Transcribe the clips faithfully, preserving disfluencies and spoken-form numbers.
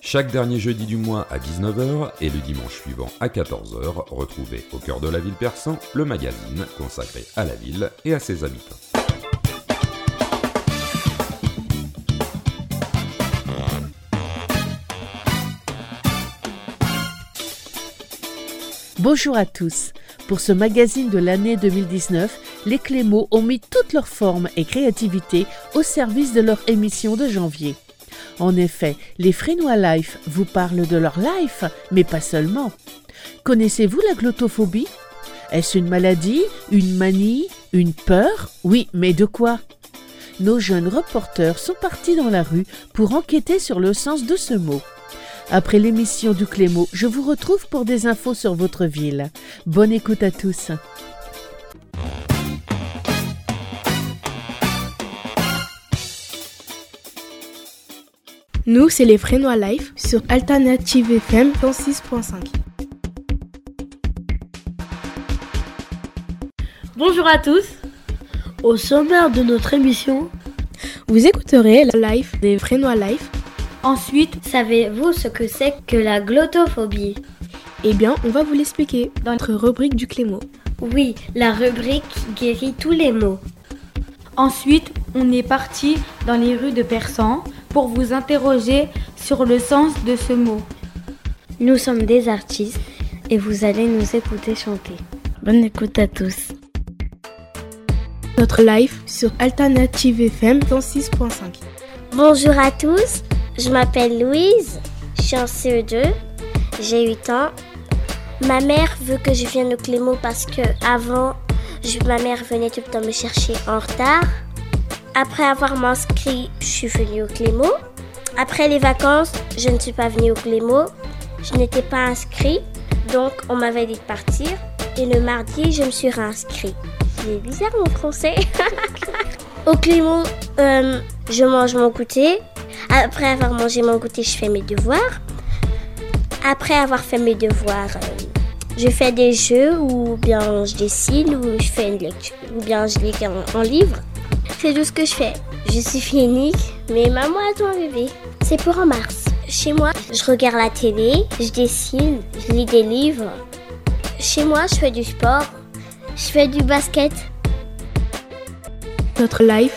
Chaque dernier jeudi du mois à dix-neuf heures et le dimanche suivant à quatorze heures, retrouvez au cœur de la ville Persan le magazine consacré à la ville et à ses habitants. Bonjour à tous. Pour ce magazine de l'année deux mille dix-neuf, les Clémots ont mis toute leur forme et créativité au service de leur émission de janvier. En effet, les Frénois Life vous parlent de leur life, mais pas seulement. Connaissez-vous la glottophobie ? Est-ce une maladie, une manie, une peur ? Oui, mais de quoi ? Nos jeunes reporters sont partis dans la rue pour enquêter sur le sens de ce mot. Après l'émission du Clémot, je vous retrouve pour des infos sur votre ville. Bonne écoute à tous. Nous, c'est les Frénois Life sur Alternative F M cent six point cinq. Bonjour à tous. Au sommaire de notre émission, vous écouterez la life des Frénois Life. Ensuite, savez-vous ce que c'est que la glottophobie ? Eh bien, on va vous l'expliquer dans notre rubrique du Clémot. Oui, la rubrique guérit tous les maux. Ensuite, on est parti dans les rues de Persan pour vous interroger sur le sens de ce mot. Nous sommes des artistes et vous allez nous écouter chanter. Bonne écoute à tous. Notre live sur Alternative F M cent six point cinq. Bonjour à tous. Je m'appelle Louise, je suis en C E deux, j'ai huit ans. Ma mère veut que je vienne au Clémot parce que avant, je, ma mère venait tout le temps me chercher en retard. Après avoir m'inscrit, je suis venue au Clémot. Après les vacances, je ne suis pas venue au Clémot. Je n'étais pas inscrite, donc on m'avait dit de partir. Et le mardi, je me suis réinscrite. C'est bizarre mon français. Au Clémot, euh, je mange mon goûter. Après avoir mangé mon goûter, je fais mes devoirs. Après avoir fait mes devoirs, euh, je fais des jeux ou bien je dessine ou je fais une lecture ou bien je lis un, un livre. C'est tout ce que je fais. Je suis fille unique, mais maman attend un bébé. C'est pour en mars. Chez moi, je regarde la télé, je dessine, je lis des livres. Chez moi, je fais du sport, je fais du basket. Notre live.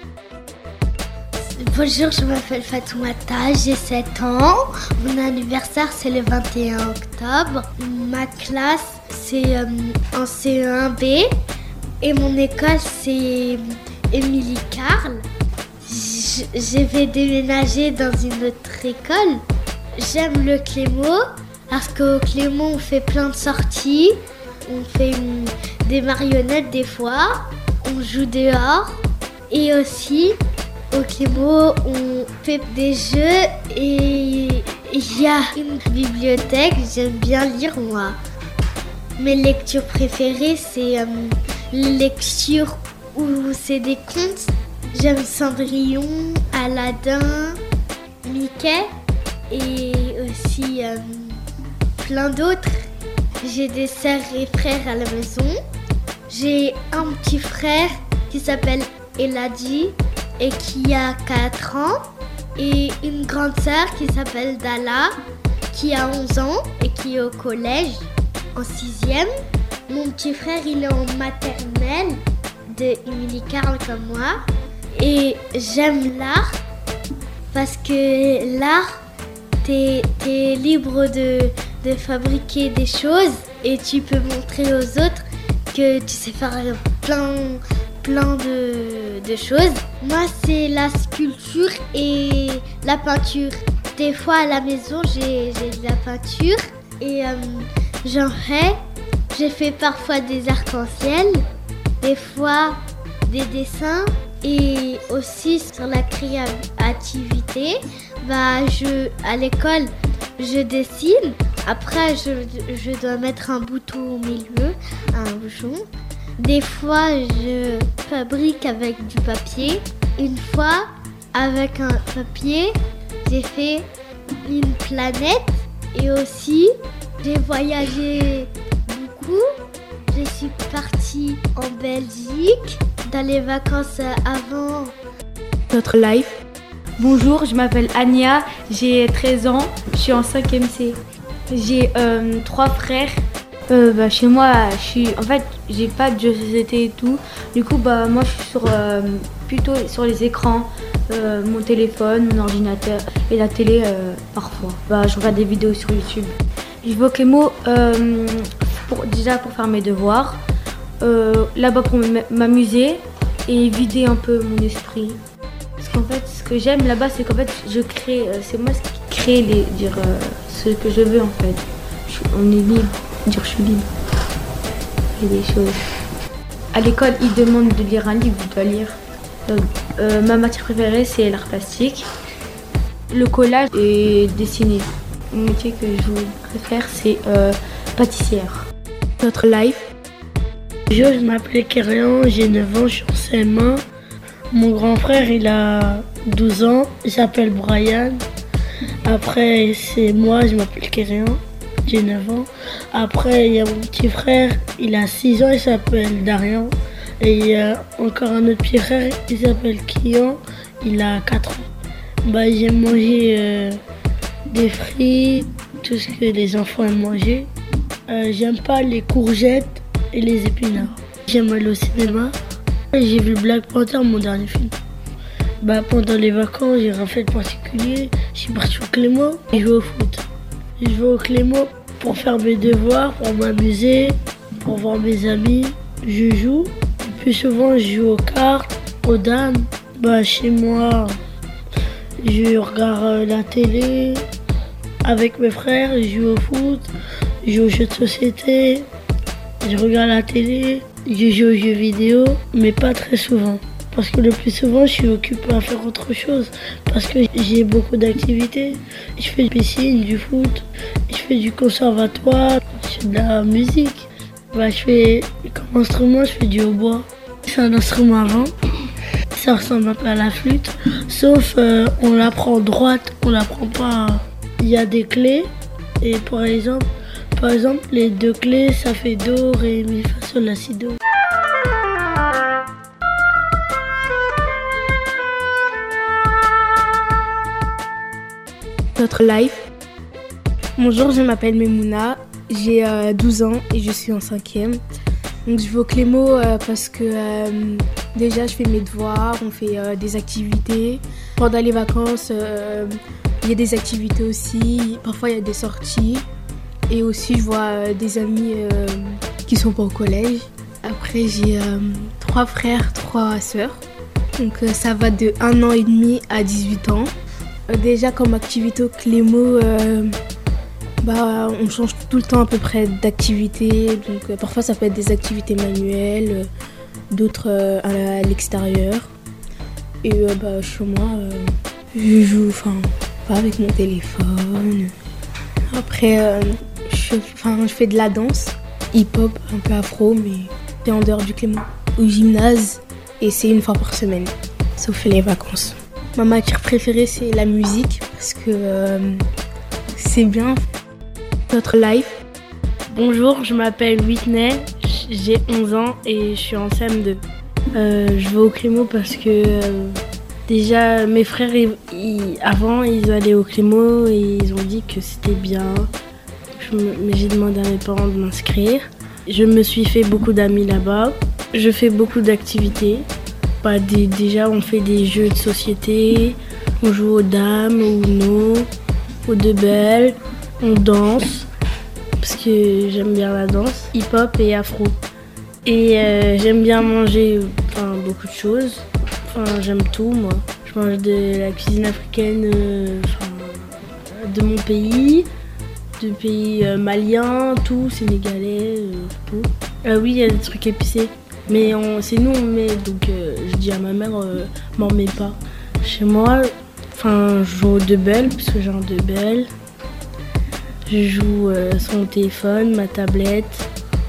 Bonjour, je m'appelle Fatoumata, j'ai sept ans. Mon anniversaire, c'est le vingt et un octobre. Ma classe, c'est euh, en C E un B. Et mon école, c'est Émilie Carle. Je, je vais déménager dans une autre école. J'aime le Clémot parce qu'au Clémot, on fait plein de sorties. On fait une, des marionnettes des fois. On joue dehors. Et aussi... Au Clémot, on fait des jeux et il y a une bibliothèque. J'aime bien lire, moi. Mes lectures préférées, c'est euh, les lectures où c'est des contes. J'aime Cendrillon, Aladdin, Mickey et aussi euh, plein d'autres. J'ai des sœurs et frères à la maison. J'ai un petit frère qui s'appelle Eladi et qui a quatre ans, et une grande sœur qui s'appelle Dala, qui a onze ans et qui est au collège, en sixième. Mon petit frère, il est en maternelle de Émilie Carle comme moi. Et j'aime l'art, parce que l'art, t'es, t'es libre de, de fabriquer des choses, et tu peux montrer aux autres que tu sais faire plein... plein de, de choses. Moi, c'est la sculpture et la peinture. Des fois, à la maison, j'ai, j'ai de la peinture et euh, j'en fais. J'ai fait parfois des arcs-en-ciel, des fois des dessins et aussi sur la créativité. Bah, je, à l'école, je dessine. Après, je, je dois mettre un bouton au milieu, un bouchon. Des fois, je fabrique avec du papier. Une fois, avec un papier, j'ai fait une planète. Et aussi, j'ai voyagé beaucoup. Je suis partie en Belgique dans les vacances avant. Notre live. Bonjour, je m'appelle Ania, j'ai treize ans, je suis en cinquième C. J'ai euh, trois frères. Euh, bah, chez moi, je suis, en fait, j'ai pas de jeux de société et tout. Du coup, bah, moi, je suis sur, euh, plutôt sur les écrans, euh, mon téléphone, mon ordinateur et la télé euh, parfois. Bah, je regarde des vidéos sur YouTube. Je vais au Clémo euh, pour, déjà pour faire mes devoirs, euh, là-bas pour m'amuser et vider un peu mon esprit. Parce qu'en fait, ce que j'aime là-bas, c'est qu'en fait, je crée, c'est moi ce qui crée les, dire, euh, ce que je veux en fait. Je, on est libre. Dire je suis libre. Il y a des choses. À l'école, ils demandent de lire un livre, je dois lire. Euh, euh, ma matière préférée, c'est l'art plastique, le collage et dessiner. Mon métier que je préfère, c'est euh, pâtissière. Notre life. Bonjour, je m'appelle Kérian, j'ai neuf ans, je suis en C M un. Mon grand frère, il a douze ans, il s'appelle Brian. Après, c'est moi, je m'appelle Kérian. J'ai neuf ans. Après, il y a mon petit frère, il a six ans, il s'appelle Darian. Et il y a encore un autre petit frère, il s'appelle Kian, il a quatre ans. Bah, j'aime manger euh, des fruits, tout ce que les enfants aiment manger. Euh, j'aime pas les courgettes et les épinards. J'aime aller au cinéma. J'ai vu Black Panther, mon dernier film. Bah, pendant les vacances, j'ai rien fait de particulier. Je suis parti au Clémo et jouer au foot. Je vais au Clémo pour faire mes devoirs, pour m'amuser, pour voir mes amis. Je joue. Le plus souvent, je joue aux cartes, aux dames. Bah, chez moi, je regarde la télé avec mes frères. Je joue au foot, je joue aux jeux de société. Je regarde la télé, je joue aux jeux vidéo, mais pas très souvent. Parce que le plus souvent, je suis occupée à faire autre chose. Parce que j'ai beaucoup d'activités. Je fais du piscine, du foot, je fais du conservatoire, je fais de la musique. Bah, je fais, comme instrument, je fais du hautbois. C'est un instrument à vent. Ça ressemble un peu à la flûte. Sauf, euh, on la prend droite, on la prend pas. Il y a des clés. Et par exemple, par exemple, les deux clés, ça fait do, ré, mi, fa, sol, la, si, do. Notre life. Bonjour, je m'appelle Memouna, j'ai euh, douze ans et je suis en cinquième. Donc je vais au Clémo euh, parce que euh, déjà je fais mes devoirs, on fait euh, des activités. Pendant les vacances, euh, il y a des activités aussi, parfois il y a des sorties. Et aussi je vois euh, des amis euh, qui sont pas au collège. Après j'ai euh, trois frères, trois sœurs. Donc euh, ça va de un an et demi à dix-huit ans. Déjà comme activité au Clémo, euh, bah, on change tout le temps à peu près d'activité. Donc euh, parfois ça peut être des activités manuelles, euh, d'autres euh, à, à l'extérieur. Et euh, bah, chez moi, euh, je joue enfin pas avec mon téléphone. Après euh, je, je fais de la danse, hip-hop, un peu afro, mais c'est en dehors du Clémo. Au gymnase et c'est une fois par semaine, sauf les vacances. Ma matière préférée, c'est la musique parce que euh, c'est bien. Notre life. Bonjour, je m'appelle Whitney, j'ai onze ans et je suis en C M deux. Euh, je vais au Clémo parce que euh, déjà mes frères, ils, ils, avant, ils allaient au Clémo et ils ont dit que c'était bien. Je me, mais j'ai demandé à mes parents de m'inscrire. Je me suis fait beaucoup d'amis là-bas. Je fais beaucoup d'activités. Bah, des, déjà, on fait des jeux de société, on joue aux dames, au Uno, aux deux belles, on danse, parce que j'aime bien la danse, hip-hop et afro. Et euh, j'aime bien manger enfin, beaucoup de choses, enfin, j'aime tout moi. Je mange de la cuisine africaine euh, de mon pays, du pays euh, malien, tout, sénégalais, euh, tout. Euh, oui, il y a des trucs épicés. Mais on, c'est nous on met, donc euh, je dis à ma mère, euh, m'en mets pas. Chez moi, enfin, je joue au deux-belles, parce que j'ai un deux-belles. Je joue euh, sur mon téléphone, ma tablette.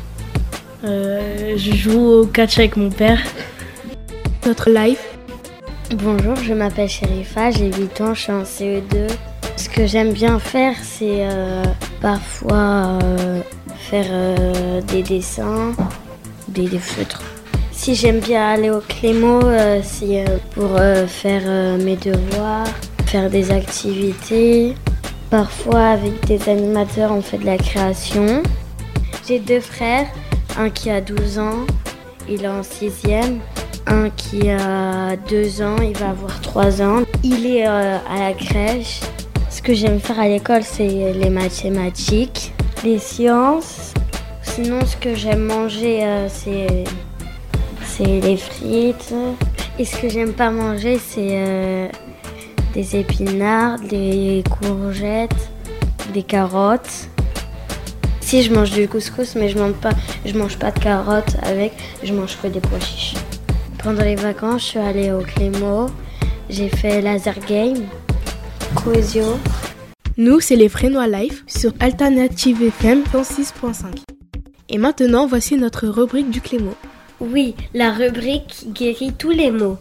Euh, je joue au catch avec mon père. Notre life. Bonjour, je m'appelle Sherifa, j'ai huit ans, je suis en C E deux. Ce que j'aime bien faire, c'est euh, parfois euh, faire euh, des dessins. Des, des feutres. Si j'aime bien aller au Clémo, euh, c'est euh, pour euh, faire euh, mes devoirs, faire des activités. Parfois, avec des animateurs, on fait de la création. J'ai deux frères, un qui a douze ans, il est en sixième. Un qui a deux ans, il va avoir trois ans. Il est euh, à la crèche. Ce que j'aime faire à l'école, c'est les mathématiques, les sciences. Sinon, ce que j'aime manger, euh, c'est, c'est les frites. Et ce que j'aime pas manger, c'est euh, des épinards, des courgettes, des carottes. Si, je mange du couscous, mais je mange pas, je mange pas de carottes avec, je mange que des pois chiches. Pendant les vacances, je suis allée au Clémo, j'ai fait laser game, Coesio. Nous, c'est les Frénois Live sur Alternative F M cent six point cinq. Et maintenant, voici notre rubrique du Clémo. Oui, la rubrique guérit tous les maux.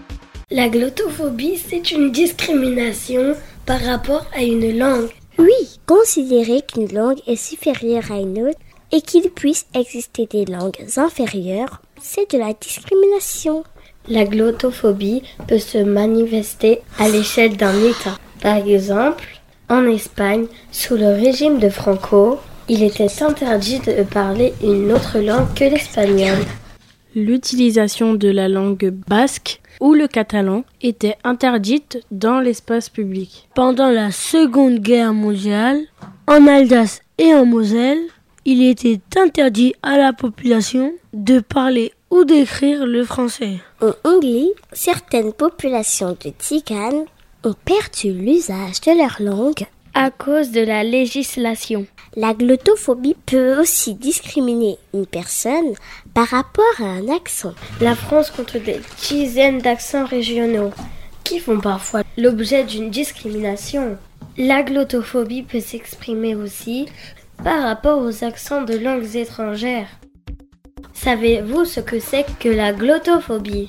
La glottophobie, c'est une discrimination par rapport à une langue. Oui, considérer qu'une langue est supérieure à une autre et qu'il puisse exister des langues inférieures, c'est de la discrimination. La glottophobie peut se manifester à l'échelle d'un État. Par exemple, en Espagne, sous le régime de Franco, il était interdit de parler une autre langue que l'espagnol. L'utilisation de la langue basque ou le catalan était interdite dans l'espace public. Pendant la Seconde Guerre mondiale, en Alsace et en Moselle, il était interdit à la population de parler ou d'écrire le français. En Hongrie, certaines populations de Tziganes ont perdu l'usage de leur langue à cause de la législation. La glottophobie peut aussi discriminer une personne par rapport à un accent. La France compte des dizaines d'accents régionaux qui font parfois l'objet d'une discrimination. La glottophobie peut s'exprimer aussi par rapport aux accents de langues étrangères. Savez-vous ce que c'est que la glottophobie ?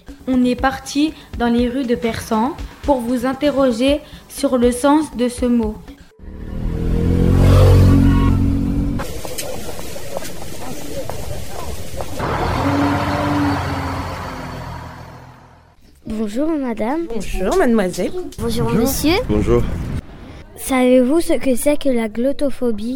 On est parti dans les rues de Persan pour vous interroger sur le sens de ce mot. Bonjour madame. Bonjour mademoiselle. Bonjour, Bonjour. monsieur. Bonjour. Savez-vous ce que c'est que la glottophobie ?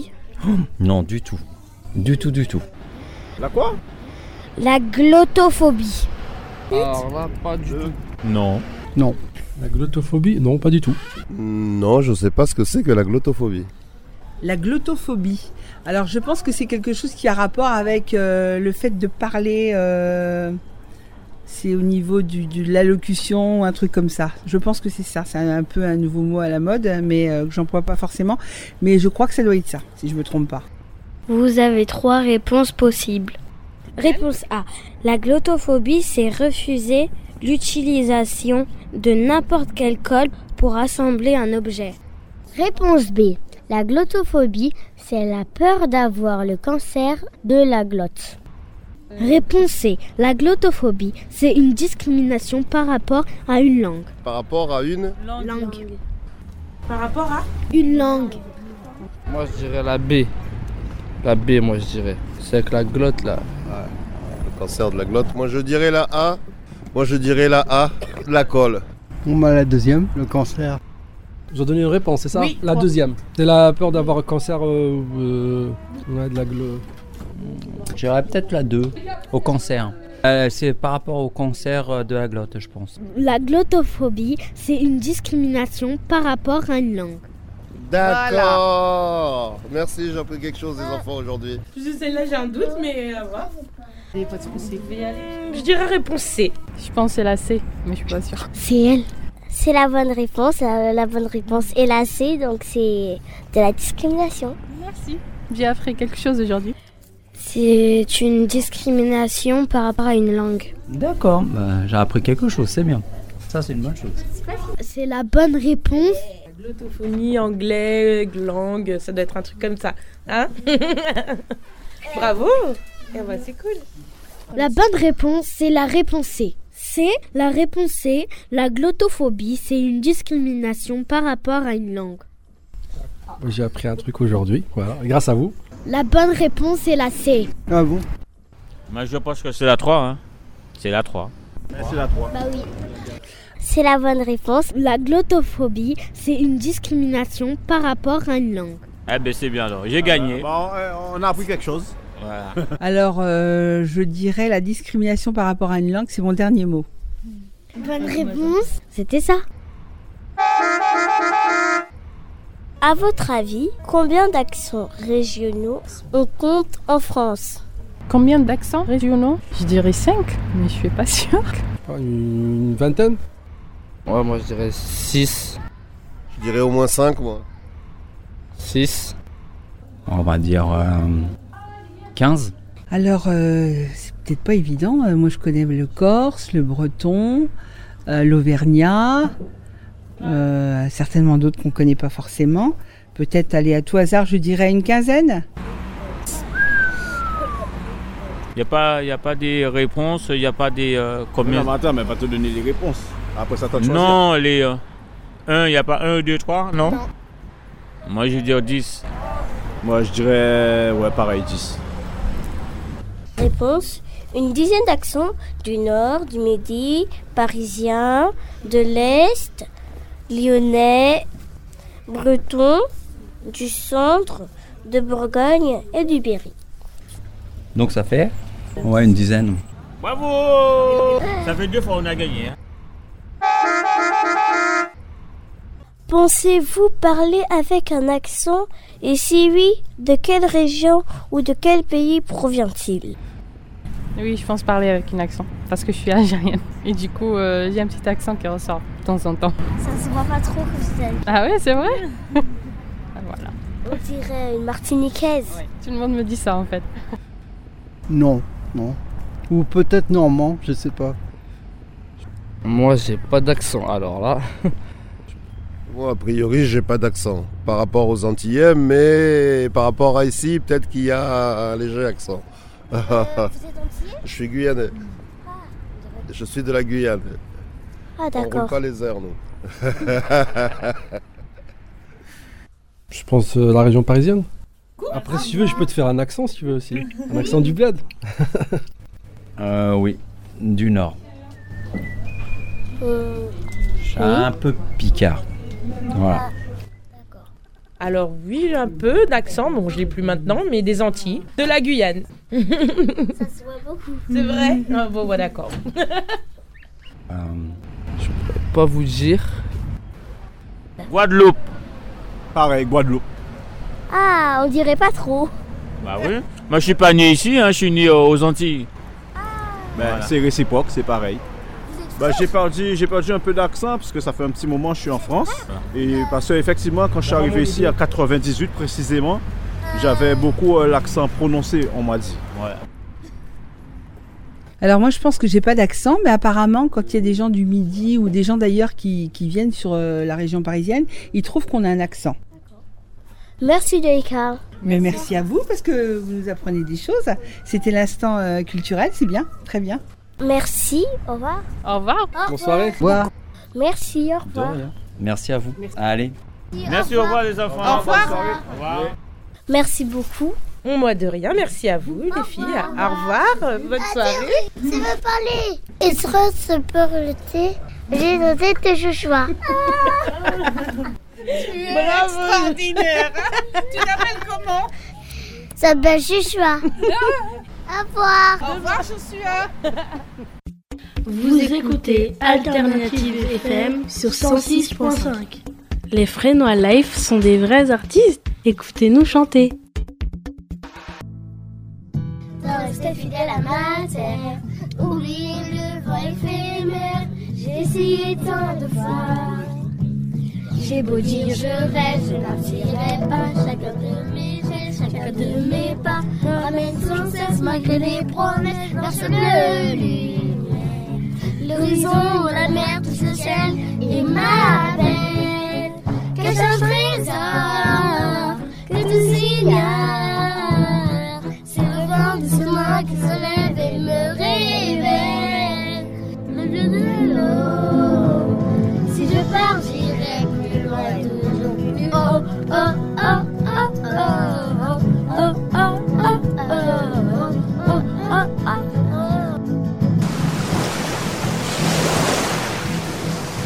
Oh, non, du tout. Du tout, du tout. La quoi ? La glottophobie. Alors là, pas du tout. Non. Non. La glottophobie, non, pas du tout. Non, je sais pas ce que c'est que la glottophobie. La glottophobie. Alors je pense que c'est quelque chose qui a rapport avec euh, le fait de parler... Euh... C'est au niveau du, de l'allocution ou un truc comme ça. Je pense que c'est ça. C'est un, un peu un nouveau mot à la mode, mais euh, que j'emploie pas forcément. Mais je crois que ça doit être ça, si je me trompe pas. Vous avez trois réponses possibles. Réponse A. La glottophobie, c'est refuser l'utilisation de n'importe quel code pour assembler un objet. Réponse B. La glottophobie, c'est la peur d'avoir le cancer de la glotte. Réponse C. La glottophobie, c'est une discrimination par rapport à une langue. Par rapport à une langue. langue. Par rapport à une langue. Moi je dirais la B. La B, moi je dirais. C'est avec la glotte là. Ouais. Le cancer de la glotte. Moi je dirais la A. Moi je dirais la A. La colle. On m'a la deuxième, le cancer. Ils ont donné une réponse, c'est ça ? Oui, la quoi. Deuxième. C'est la peur d'avoir un cancer euh, euh, ouais, de la glotte. Je dirais peut-être la deux, au cancer. Euh, c'est par rapport au cancer de la glotte, je pense. La glottophobie, c'est une discrimination par rapport à une langue. D'accord. Voilà. Merci, j'ai appris quelque chose des enfants aujourd'hui. Celle-là, j'ai un doute, mais à voir. Je dirais réponse C. Je pense que c'est la C, mais je suis pas sûre. C'est elle. C'est la bonne réponse. La bonne réponse est la C, donc c'est de la discrimination. Merci. J'ai appris quelque chose aujourd'hui. C'est une discrimination par rapport à une langue. D'accord, bah, j'ai appris quelque chose, c'est bien. Ça, c'est une bonne chose. C'est la bonne réponse. Glottophonie, anglais, langue, ça doit être un truc comme ça. Hein? Bravo! Eh ben, c'est cool. La bonne réponse, c'est la réponse C. C'est la réponse C. La glottophobie, c'est une discrimination par rapport à une langue. J'ai appris un truc aujourd'hui, voilà, grâce à vous. La bonne réponse est la C. Ah bon ? Moi je pense que c'est la trois. Hein. C'est la trois. Ouais, c'est la trois. Bah oui. c'est la bonne réponse. La glottophobie, c'est une discrimination par rapport à une langue. Eh ben c'est bien alors, j'ai gagné. Bon, on a appris quelque chose. Voilà. Alors, euh, je dirais la discrimination par rapport à une langue, c'est mon dernier mot. Bonne réponse, c'était ça. À votre avis, combien d'accents régionaux on compte en France? Combien d'accents régionaux? Je dirais cinq, mais je suis pas sûre. Une vingtaine? Ouais, moi je dirais six. Je dirais au moins cinq, moi. six. On va dire euh, quinze. Alors, euh, c'est peut-être pas évident. Euh, moi, je connais le corse, le breton, euh, l'auvergnat, euh, certainement d'autres qu'on connaît pas forcément. Peut-être aller à tout hasard, je dirais une quinzaine. Il n'y a pas, y a pas des réponses, il n'y a pas des... Euh, combien... Non, mais attends, mais elle va te donner les réponses. Après ça, t'as de choisir. Non, les... Euh, un, il n'y a pas un, deux, trois, non, non. Moi, je vais dire dix. Moi, je dirais... Ouais, pareil, dix. Réponse, une dizaine d'accents du nord, du midi, parisien, de l'est, lyonnais, breton, du centre, de Bourgogne et du Berry. Donc ça fait? Ouais, une dizaine. Bravo! Ça fait deux fois on a gagné. Hein. Pensez-vous parler avec un accent? Et si oui, de quelle région ou de quel pays provient-il? Oui, je pense parler avec un accent, parce que je suis algérienne. Et du coup, euh, j'ai un petit accent qui ressort de temps en temps. Ça se voit pas trop que vous êtes. Ah ouais, c'est vrai? Ah, voilà. On dirait une martiniquaise. Ouais, tout le monde me dit ça en fait. Non, non. Ou peut-être normand, je sais pas. Moi, j'ai pas d'accent, alors là. Moi, a priori, j'ai pas d'accent par rapport aux Antillais, mais par rapport à ici, peut-être qu'il y a un léger accent. Euh, vous êtes antillais? Je suis guyanais. Ah, Je suis de la Guyane. Ah, On d'accord. roule pas les airs, nous. Je pense euh, la région parisienne. Après, si tu veux, je peux te faire un accent, si tu veux aussi. Un accent du bled. euh, oui, du nord. Euh... Un peu picard. Voilà. Alors oui, j'ai un peu d'accent, bon je l'ai plus maintenant, mais des Antilles, de la Guyane. Ça se voit beaucoup. C'est vrai? Ah, bon, bah, d'accord. euh... Je peux pas vous dire. Guadeloupe. Pareil, Guadeloupe. Ah, on dirait pas trop. Bah oui. Moi je suis pas né ici, hein, je suis né aux Antilles. Ben, Voilà. c'est réciproque, c'est pareil. Bah, j'ai perdu, j'ai perdu un peu d'accent parce que ça fait un petit moment que je suis en France. Et parce qu'effectivement, quand je suis arrivé ici en quatre-vingt-dix-huit précisément, j'avais beaucoup euh, l'accent prononcé, on m'a dit. Ouais. Alors moi je pense que j'ai pas d'accent, mais apparemment quand il y a des gens du Midi ou des gens d'ailleurs qui, qui viennent sur euh, la région parisienne, ils trouvent qu'on a un accent. Merci Joïka. Mais merci à vous parce que vous nous apprenez des choses. C'était l'instant euh, culturel, c'est bien, très bien. Merci, au revoir. Au revoir. Bonne soirée. Au revoir. Merci, au revoir. Merci à vous. Allez. Merci, au revoir les enfants. Au revoir. Au revoir. Merci beaucoup. Moi de rien, merci à vous les filles. Au revoir, bonne soirée. Ça veut parler. Il sera se parler. J'ai noté tes chouchois. Bravo. Extraordinaire. Tu t'appelles comment? Ça s'appelle Chouchoua. Au revoir. Au revoir, Chouchoua. Vous écoutez Alternative F M sur cent six virgule cinq. Les Fresnois Life sont des vrais artistes. Écoutez-nous chanter. Restez fidèle à ma terre, oubliez le vent éphémère. J'ai essayé tant de fois. J'ai beau dire je rêve, je n'arrêterai pas. Chacun de mes gestes, chacun de mes pas me ramène sans cesse malgré les promesses vers ce bleu lumière. L'horizon, la mer, tout ce ciel et ma belle. Cache un trésor que tu ignores. C'est le vent doucement qui se lève et me réveille. Le bleu de l'eau. Si je pars, j'irai plus loin, toujours plus haut. Oh, oh, oh, oh, oh, oh, oh, oh, oh, oh, oh, oh, oh.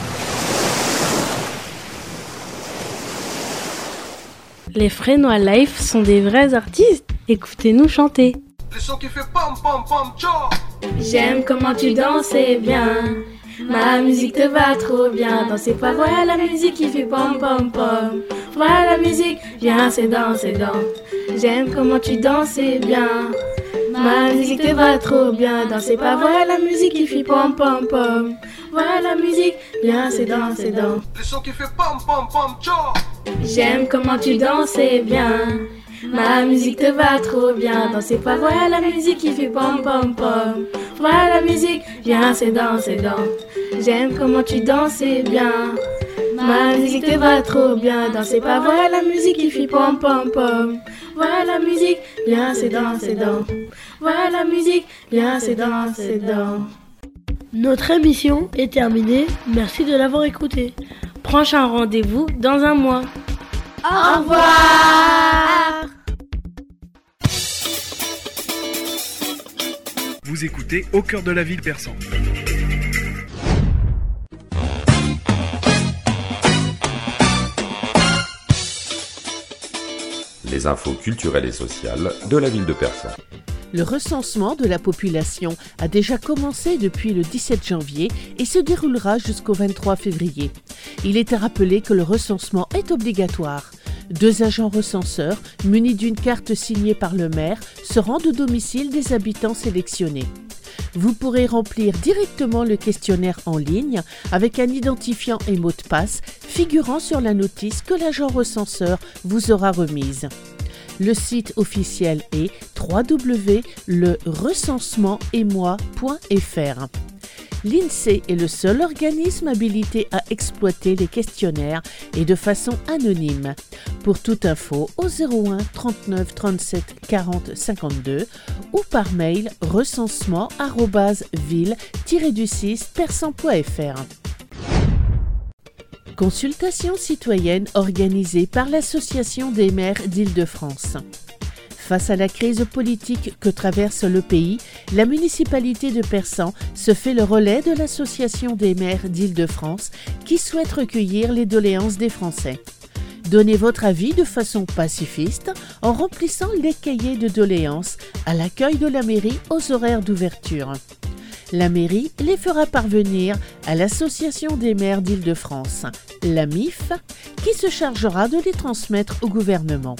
Les Frénois Life sont des vrais artistes. Écoutez-nous chanter. Le son qui fait pom pom pom tcha. J'aime comment tu danses bien. Ma musique te va trop bien. Danser pas, voilà la musique qui fait pom pom pom. Voilà la musique, viens c'est dans, c'est dans. J'aime comment tu danses bien. Ma musique te va trop bien. Danser pas, voilà la musique qui fait pom pom pom. Voilà la musique, viens c'est dans, c'est dans. Le son qui fait pom pom pom tcha. J'aime comment tu danses bien. Ma musique te va trop bien. Danser pas, voilà la musique qui fait pom pom pom. Voilà la musique, viens c'est dans, c'est dans. J'aime comment tu danses bien. Ma musique te va trop bien. Danser pas, voilà la musique qui fait pom pom pom. Voilà la musique, viens c'est dans, c'est dans. Voilà la musique, viens c'est dans, c'est dans. Notre émission est terminée. Merci de l'avoir écoutée. Prochain rendez-vous dans un mois. Au revoir. Vous écoutez Au cœur de la ville persan. Les infos culturelles et sociales de la ville de Persan. Le recensement de la population a déjà commencé depuis le dix-sept janvier et se déroulera jusqu'au vingt-trois février. Il est à rappeler que le recensement est obligatoire. Deux agents recenseurs, munis d'une carte signée par le maire, se rendent au domicile des habitants sélectionnés. Vous pourrez remplir directement le questionnaire en ligne avec un identifiant et mot de passe figurant sur la notice que l'agent recenseur vous aura remise. Le site officiel est w w w point le recensement et moi point f r. L'INSEE est le seul organisme habilité à exploiter les questionnaires et de façon anonyme. Pour toute info au zéro un trente-neuf trente-sept quarante cinquante-deux ou par mail recensement arobase ville tiret du six persan point f r. Consultation citoyenne organisée par l'Association des maires d'Île-de-France. Face à la crise politique que traverse le pays, la municipalité de Persan se fait le relais de l'Association des maires d'Île-de-France qui souhaite recueillir les doléances des Français. Donnez votre avis de façon pacifiste en remplissant les cahiers de doléances à l'accueil de la mairie aux horaires d'ouverture. La mairie les fera parvenir à l'Association des maires d'Île-de-France, la M I F, qui se chargera de les transmettre au gouvernement.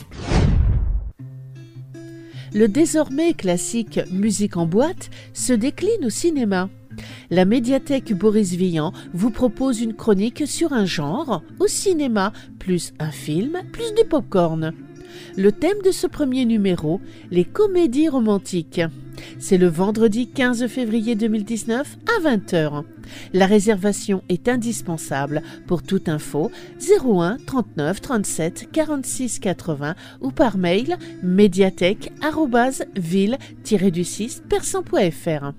Le désormais classique Musique en boîte se décline au cinéma. La médiathèque Boris Vian vous propose une chronique sur un genre, au cinéma, plus un film, plus du pop-corn. Le thème de ce premier numéro, les comédies romantiques. C'est le vendredi quinze février deux mille dix-neuf à vingt heures. La réservation est indispensable. Pour toute info, zéro un trente-neuf trente-sept quarante-six quatre-vingts ou par mail médiathèque arobase ville tiret du six persan point f r.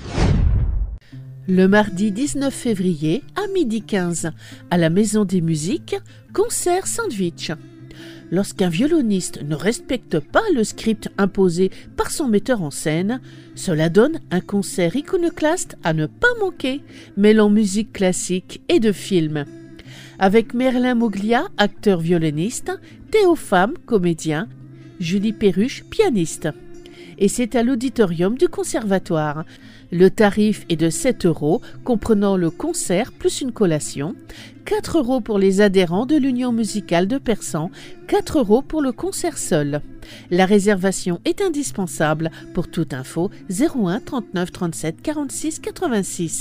Le mardi dix-neuf février à midi quinze, à la Maison des Musiques, concert sandwich. Lorsqu'un violoniste ne respecte pas le script imposé par son metteur en scène, cela donne un concert iconoclaste à ne pas manquer, mêlant musique classique et de film. Avec Merlin Moglia, acteur violoniste, Théo Pham, comédien, Julie Perruche, pianiste. Et c'est à l'auditorium du Conservatoire. Le tarif est de sept euros, comprenant le concert plus une collation, quatre euros pour les adhérents de l'Union musicale de Persan, quatre euros pour le concert seul. La réservation est indispensable. Pour toute info, zéro un trente-neuf trente-sept quarante-six quatre-vingt-six.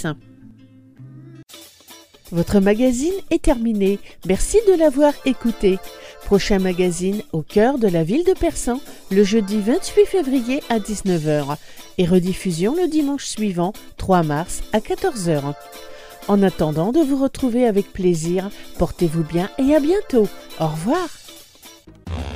Votre magazine est terminé. Merci de l'avoir écouté. Prochain magazine au cœur de la ville de Persan, le jeudi vingt-huit février à dix-neuf heures et rediffusion le dimanche suivant, trois mars à quatorze heures. En attendant de vous retrouver avec plaisir, portez-vous bien et à bientôt. Au revoir.